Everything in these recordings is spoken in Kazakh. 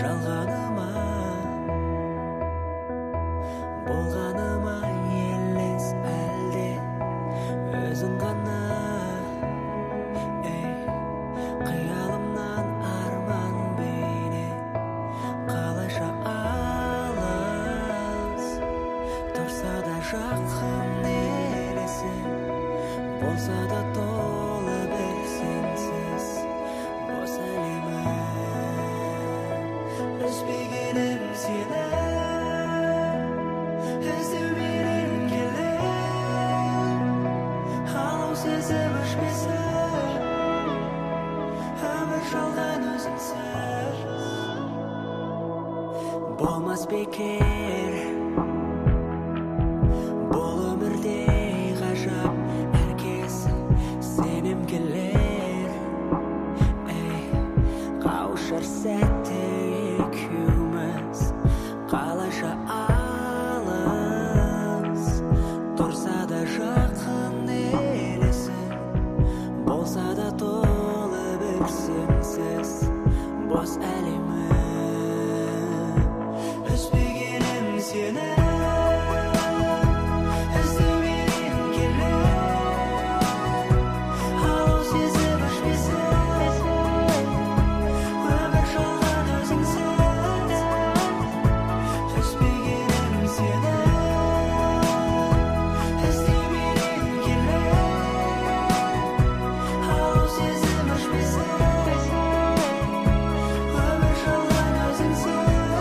жалғаныма болғаныма елес әлде өзің ғана қиялымнан арман бейне қалайша алыс тұрса да жақын елесі болса да толы бір сенсіз бос әлемім үзбегенім сені іздеуменен келем алау сезім өшпесін өмір жалған өзіңсіз болмас бекер бұл өмірде ғажап әркез сенем келер қауышар сәтте екеуміз қалайша алыс тұрса да жақын елесі болса да толы бір сенсіз бос әлемім үзбегенім сені іздеуменен келем алау сезім өшпесін өмір жалған өзіңсіз үзбегенім сені іздеуменен келем алау сезім өшпесін өмір жалған өзіңсіз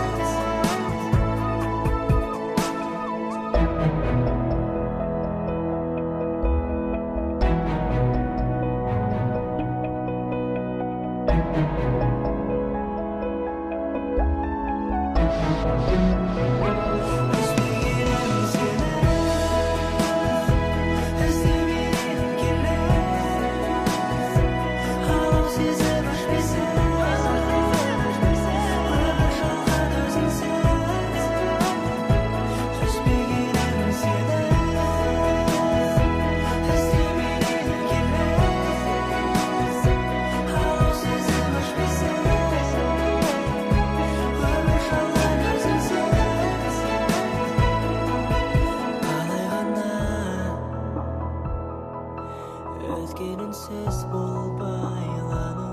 үзбегенім сені іздеуменен келем алау сезім өшпесін өмір жалған өзіңсіз үзбегенім сені іздеуменен келем алау сезім өшпесін өмір жалған өзіңсіз қалай ғана өзгеніңсіз бол байлану